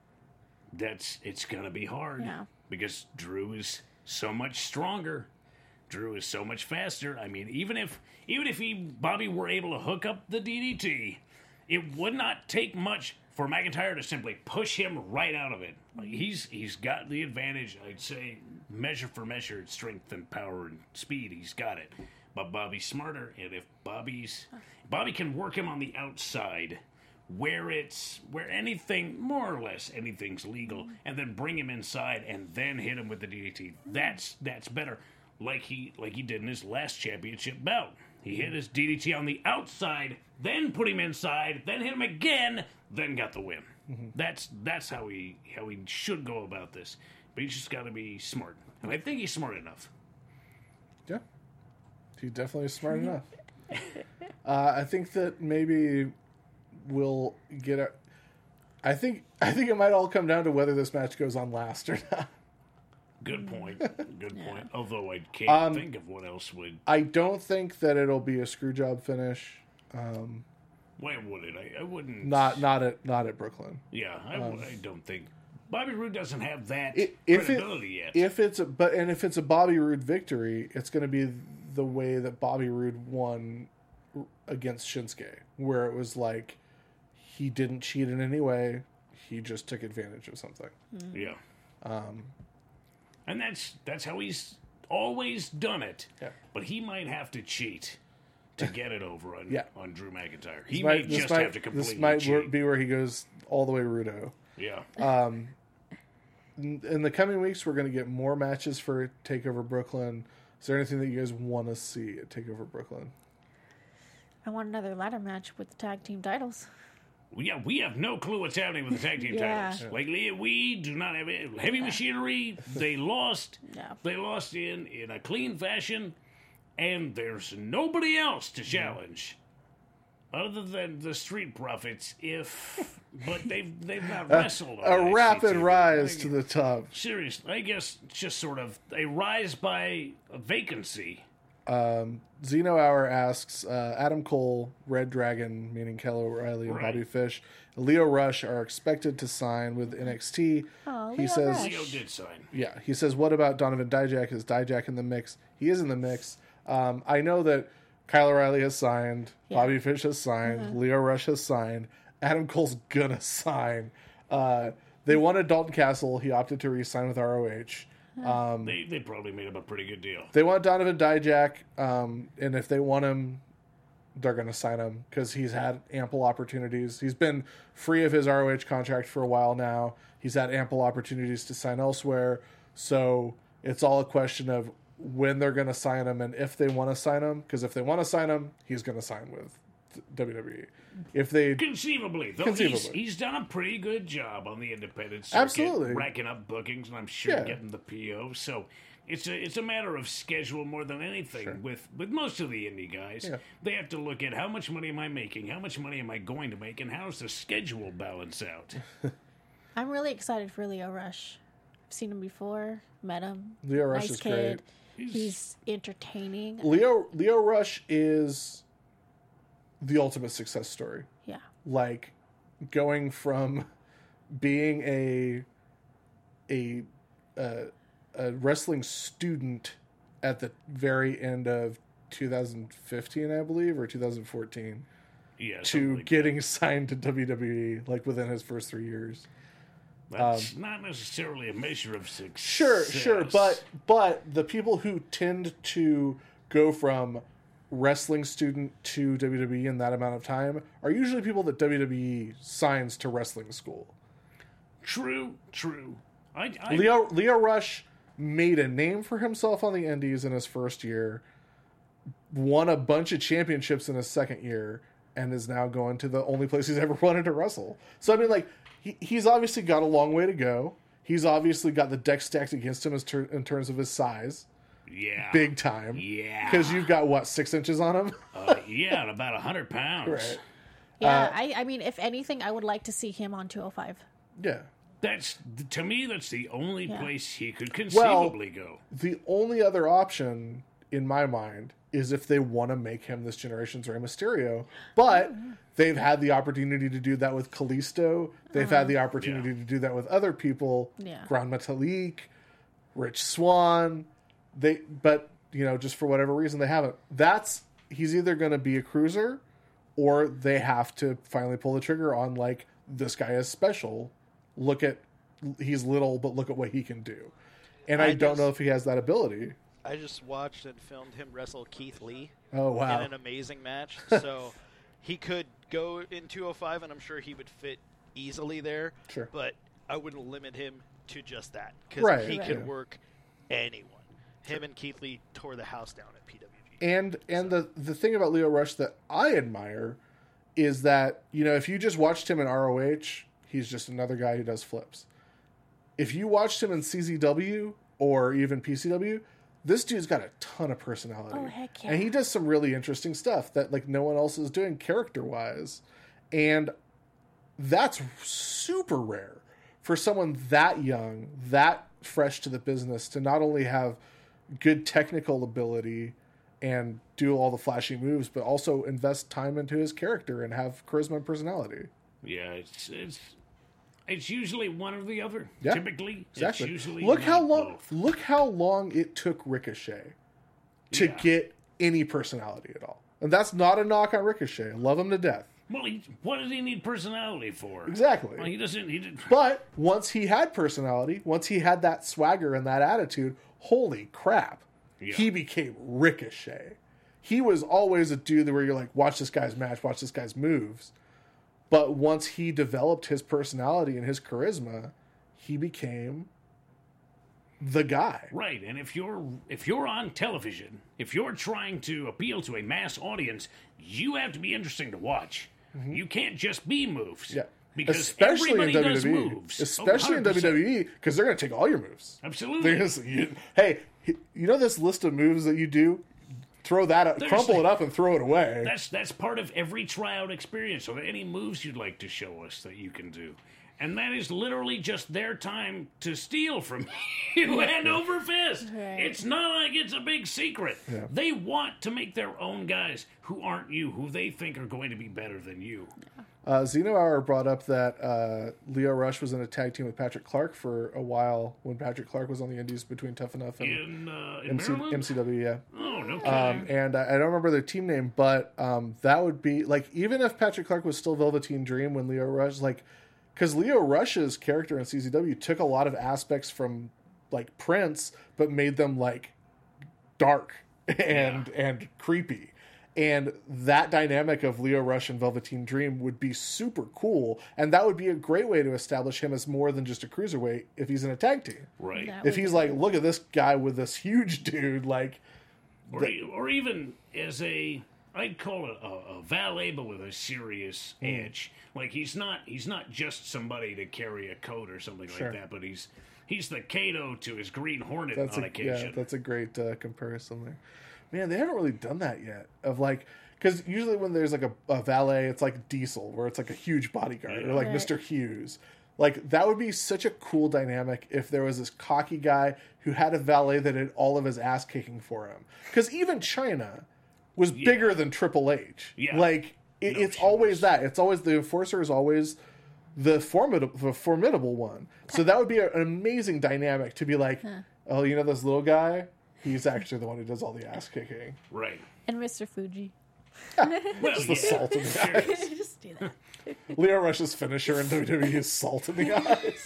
That's, it's going to be hard. Yeah. Because Drew is so much stronger. Drew is so much faster. I mean, even if even if he Bobby were able to hook up the D D T, it would not take much for McIntyre to simply push him right out of it. Like, he's he's got the advantage. I'd say measure for measure, strength and power and speed. He's got it. But Bobby's smarter, and if Bobby's Bobby can work him on the outside, where it's where anything more or less anything's legal, and then bring him inside and then hit him with the D D T. That's that's better. Like he like he did in his last championship bout. He hit his D D T on the outside, then put him inside, then hit him again, then got the win. Mm-hmm. That's that's how he how he should go about this. But he's just got to be smart, and I think he's smart enough. Yeah, he's definitely smart enough. Uh, I think that maybe we'll get a. I think I think it might all come down to whether this match goes on last or not. Good point. Good yeah. point. Although I can't um, think of what else would. I don't think that it'll be a screw job finish. Um, Why would it? I, I wouldn't. Not not at not at Brooklyn. Yeah, I, um, I don't think Bobby Roode doesn't have that it, if credibility it, yet. If it's a but and if it's a Bobby Roode victory, it's going to be the way that Bobby Roode won against Shinsuke, where it was like he didn't cheat in any way. He just took advantage of something. Mm. Yeah. Um. And that's that's how he's always done it. Yeah. But he might have to cheat to get it over on, yeah. on Drew McIntyre. He this may might, just might, have to completely This might cheat. be where he goes all the way Rudo. Yeah. Um, in in the coming weeks, we're going to get more matches for TakeOver Brooklyn. Is there anything that you guys want to see at TakeOver Brooklyn? I want another ladder match with the tag team titles. Yeah, we have no clue what's happening with the tag team Yeah. titles. Like, we do not have it. Heavy Machinery. They lost. Yeah. They lost in, in a clean fashion, and there's nobody else to challenge. Other than the Street Profits, if but they've they've not wrestled. A on rapid I C T V. rise Like, to the top. Seriously, I guess just sort of a rise by a vacancy. Zeno Hour asks, uh, Adam Cole, Red Dragon, meaning Kyle O'Reilly and Right. Bobby Fish, Leo Rush are expected to sign with N X T. Oh, he Leo says, Rush. Leo did sign. yeah, he says, what about Donovan Dijak? Is Dijak in the mix? He is in the mix. Um, I know that Kyle O'Reilly has signed, Yeah. Bobby Fish has signed, Leo Rush has signed, Adam Cole's gonna sign. Uh, they wanted Dalton Castle. He opted to re-sign with R O H. Um, They they probably made him a pretty good deal. They want Donovan Dijak, um, and if they want him, they're going to sign him because he's had ample opportunities. He's been free of his R O H contract for a while now. He's had ample opportunities to sign elsewhere. So it's all a question of when they're going to sign him and if they want to sign him. Because if they want to sign him, he's going to sign with W W E. If they Conceivably, though, Conceivably. He's, he's done a pretty good job on the independent circuit, Absolutely. racking up bookings, and I'm sure Yeah. getting the P O. So it's a it's a matter of schedule more than anything. With with most of the indie guys, Yeah. they have to look at how much money am I making, how much money am I going to make, and how's the schedule balance out. I'm really excited for Leo Rush. I've seen him before, met him. Leo Rush nice is kid. He's- He's entertaining. Leo Leo Rush is the ultimate success story. Yeah. Like going from being a a a, a wrestling student at the very end of two thousand fifteen, I believe, or two thousand fourteen, Yeah, to something like getting signed to W W E like within his first three years. that. That's not necessarily a measure of success. um, Sure, sure, but but the people who tend to go from wrestling student to W W E in that amount of time are usually people that W W E signs to wrestling school. true, true. I, I Leo Leo Rush made a name for himself on the Indies in his first year, won a bunch of championships in his second year, and is now going to the only place he's ever wanted to wrestle. So I mean, like he, he's obviously got a long way to go. He's obviously got the deck stacked against him as ter- in terms of his size, yeah, big time. Yeah, Because you've got what, six inches on him? uh, yeah, and about a hundred pounds. Right. Yeah, Uh, I, I mean, if anything, I would like to see him on two oh five. Yeah. That's to me. That's the only Yeah. place he could Well- conceivably go. The only other option, in my mind, is if they want to make him this generation's Rey Mysterio. But they've had the opportunity to do that with Kalisto. They've had the opportunity Yeah. to do that with other people. Yeah. Grand Metalik, Rich Swann. They, but you know, just for whatever reason, they haven't. That's he's either going to be a cruiser, or they have to finally pull the trigger on like this guy is special. Look at he's little, but look at what he can do. And I, I don't just- know if he has that ability. I just watched and filmed him wrestle Keith Lee Oh wow! in an amazing match. So he could go in two oh five, and I'm sure he would fit easily there. Sure. But I wouldn't limit him to just that because Right, he right. could work anyone. Him and Keith Lee tore the house down at P W G. And and the the thing about Leo Rush that I admire is that, you know, if you just watched him in R O H, he's just another guy who does flips. If you watched him in C Z W or even P C W, this dude's got a ton of personality. Oh, heck yeah. And he does some really interesting stuff that like no one else is doing character wise. And that's super rare for someone that young, that fresh to the business, to not only have good technical ability and do all the flashy moves, but also invest time into his character and have charisma and personality. Yeah, it's it's it's usually one or the other. Yeah, Typically, Exactly. it's usually look how not long. both. Look how long it took Ricochet to Yeah. get any personality at all, and that's not a knock on Ricochet. I love him to death. Well, he, what does he need personality for? Exactly. Well, he doesn't. He did. But once he had personality, once he had that swagger and that attitude, holy crap, Yeah. he became Ricochet. He was always a dude where you're like, watch this guy's match, watch this guy's moves. But once he developed his personality and his charisma, he became the guy. Right, and if you're if you're on television, if you're trying to appeal to a mass audience, you have to be interesting to watch. Mm-hmm. You can't just be moves. Yeah. Because especially in everybody W W E, does moves. especially oh, in W W E, because they're going to take all your moves. Absolutely. They're gonna say, you- hey, you know this list of moves that you do? Throw that up, There's crumple the- it up, and throw it away. That's that's part of every tryout experience. So any moves you'd like to show us that you can do. And that is literally just their time to steal from you hand over fist. Right. It's not like it's a big secret. Yeah. They want to make their own guys who aren't you, who they think are going to be better than you. Uh, Zeno Hour brought up that uh, Leo Rush was in a tag team with Patrick Clark for a while when Patrick Clark was on the Indies between Tough Enough and In, uh, in M C, Maryland? M C W. Yeah. Oh, no kidding. Um, and I, I don't remember their team name, but um, that would be like even if Patrick Clark was still Velveteen Dream when Leo Rush, like, because Leo Rush's character in C Z W took a lot of aspects from like Prince, but made them like dark and Yeah. and creepy. And that dynamic of Leo Rush and Velveteen Dream would be super cool, and that would be a great way to establish him as more than just a cruiserweight if he's in a tag team. right. That If would he's be- like, look at this guy with this huge dude, like, Or, e- or even as a, I'd call it a, a valet, but with a serious Mm. edge. Like he's not, he's not just somebody to carry a coat or something Sure. like that, but he's, he's the Kato to his Green Hornet that's on a occasion. yeah, that's a great uh, comparison there. Man, they haven't really done that yet. Of like, because usually when there's like a, a valet, it's like Diesel, where it's like a huge bodyguard, or like Right. Mister Hughes. Like that would be such a cool dynamic if there was this cocky guy who had a valet that did all of his ass kicking for him. Because even China was bigger than Triple H. Yeah. Like it, No, it's she always was. that. It's always the enforcer is always the formidable, the formidable one. So that would be a, an amazing dynamic to be like, oh, you know this little guy? He's actually the one who does all the ass kicking. Right. and Mister Fuji. Well, Just the yeah, salt in the sure. eyes. Just do that. Leo Rush's finisher in W W E is salt in the eyes.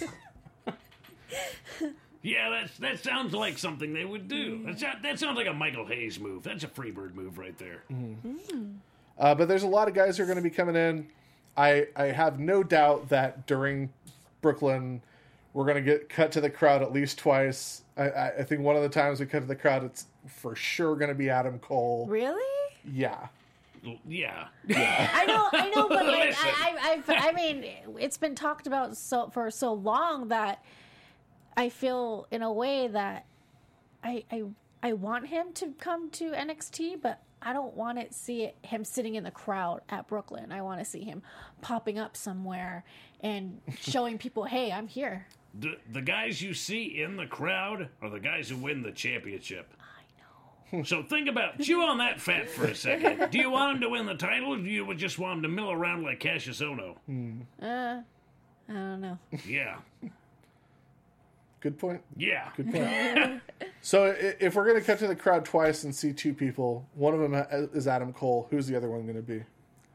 Yeah, that's, that sounds like something they would do. That's, that sounds like a Michael Hayes move. That's a Freebird move right there. Uh, but there's a lot of guys who are going to be coming in. I I have no doubt that during Brooklyn, we're going to get cut to the crowd at least twice. I, I, I think one of the times we cut to the crowd, it's for sure going to be Adam Cole. Really? Yeah. Yeah. I know, I know, but like, Listen. I, I, I've, I mean, it's been talked about so for so long that I feel in a way that I, I, I want him to come to N X T, but I don't want to see it, him sitting in the crowd at Brooklyn. I want to see him popping up somewhere and showing people, "Hey, I'm here." The, the guys you see in the crowd are the guys who win the championship. I know. So think about, chew on that fat for a second. Do you want him to win the title, or do you just want him to mill around like Cassius Ohno? Uh, I don't know. Yeah. Good point. Yeah. Good point. So i- if we're going to cut to the crowd twice and see two people, one of them is Adam Cole. Who's the other one going to be?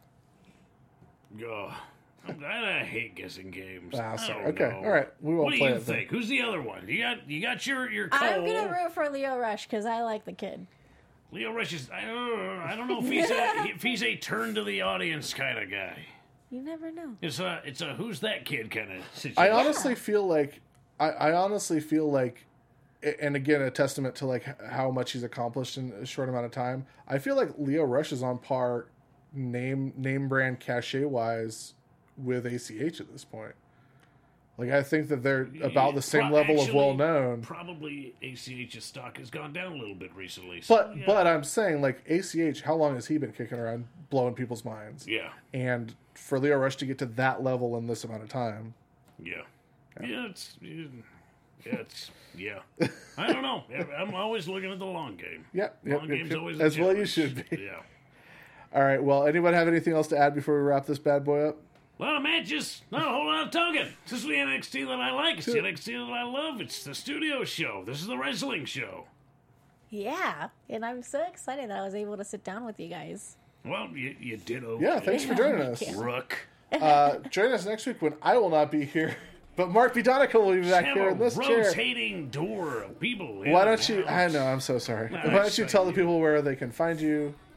Oh, I, I hate guessing games. Ah, I sorry. don't Okay. know. All right. We won't What do play you it then. think? Who's the other one? You got you got your your Cole. I'm gonna root for Leo Rush because I like the kid. Leo Rush is. I don't, I don't know if he's a if he's a turn to the audience kind of guy. You never know. It's a it's a who's that kid kind of situation. I honestly feel like I, I honestly feel like, and again, a testament to like how much he's accomplished in a short amount of time. I feel like Leo Rush is on par, name name brand cachet wise, with A C H at this point. Like I think that they're about the same Pro- level of actually, well known. Probably A C H's stock has gone down a little bit recently. So, But yeah. but I'm saying like A C H, how long has he been kicking around, blowing people's minds? yeah, And for Leo Rush to get to that level in this amount of time, yeah, yeah. It's yeah, it's yeah. I don't know. I'm always looking at the long game. yeah, yep, Long yep, game's yep. always a as well you challenge. should be. Yeah. All right. Well, anyone have anything else to add before we wrap this bad boy up? A lot of matches, not a whole lot of talking. This is the N X T that I like. It's the N X T that I love. It's the studio show. This is the wrestling show. Yeah, and I'm so excited that I was able to sit down with you guys. Well, you, you did okay. Yeah, thanks for joining us. Rook. Uh, join us next week when I will not be here, but Mark B. Donica will be back Have here a in this chair. rotating door of people. in Why the don't you? I house. know. I'm so sorry. No, Why don't it's you fine. tell the people where they can find you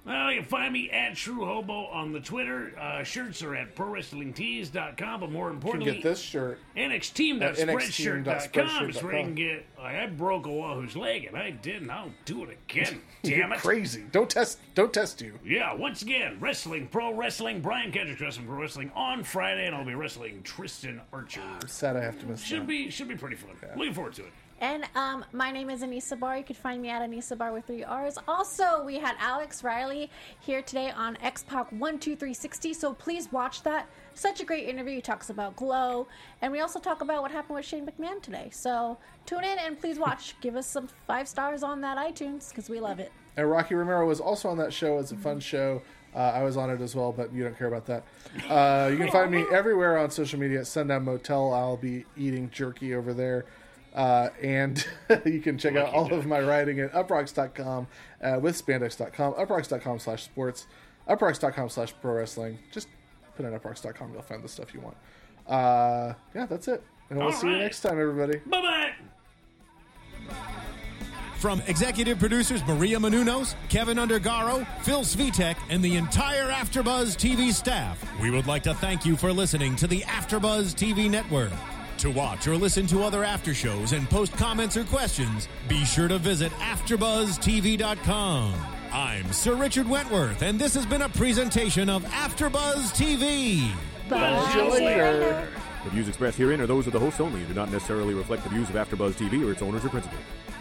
Well, you can find me at True Hobo on the Twitter. Uh, shirts are at pro wrestling tees dot com, but more You can importantly, get this shirt. N X team dot At N X team spreadshirt dot dot com spreadshirt is dot where you can com. get. I broke Oahu's leg, and I did, and I'll do it again. Damn You're it! crazy. Don't test. Don't test you. Yeah, once again, wrestling, pro wrestling, Brian Kendrick wrestling, pro wrestling on Friday, and I'll be wrestling Tristan Archer. Sad I have to miss Should that. be should be pretty fun. Looking forward to it. And um, my name is Anissa Bar. You can find me at Anissa Bar with three R's. Also, we had Alex Riley here today on X-Pac one two three sixty, so please watch that. Such a great interview. He talks about Glow, and we also talk about what happened with Shane McMahon today. So tune in and please watch. Give us some five stars on that iTunes because we love it. And Rocky Romero was also on that show. It's a fun show. Uh, I was on it as well, but you don't care about that. Uh, you can find me everywhere on social media at Sundown Motel. I'll be eating jerky over there. Uh, and you can check out all of my writing at uprocks dot com, uh, with spandex dot com, uprocks dot com slash sports, uprocks dot com slash pro wrestling. Just put in uprocks dot com. You'll find the stuff you want. Uh, yeah, that's it. And we'll All see you right. next time, everybody. Bye bye. From executive producers Maria Menounos, Kevin Undergaro, Phil Svitek, and the entire AfterBuzz T V staff, we would like to thank you for listening to the AfterBuzz T V network. To watch or listen to other after shows and post comments or questions, be sure to visit after buzz T V dot com. I'm Sir Richard Wentworth, and this has been a presentation of AfterBuzz T V. Bye. See you later. The views expressed herein are those of the hosts only and do not necessarily reflect the views of AfterBuzz T V or its owners or principals.